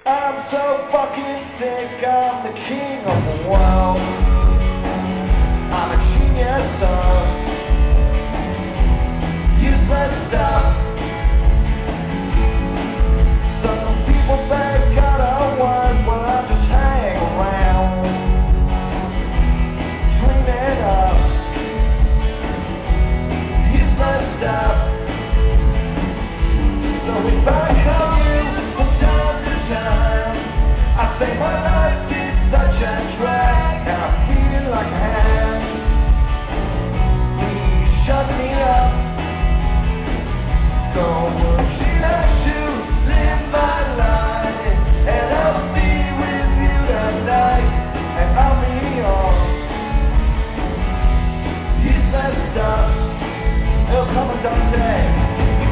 I'm so fucking sick, I'm the king of the world. I'm a genius of useless stuff. Some people think I don't work, well I just hang around, dreaming of useless stuff. So if I call you from time to time, I say my life is such a drag, and I feel like a hand. Please shut me up. Go, would you like to live my life? And I'll be with you tonight, and I'll be on useless stuff. El Comandante.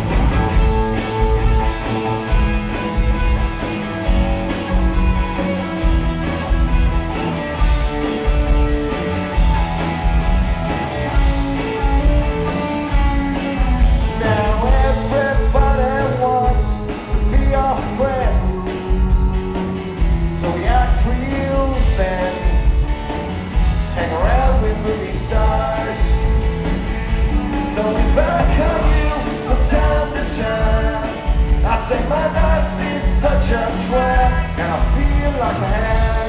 So if I call you from time to time, I say my life is such a drag, and I feel like a hand.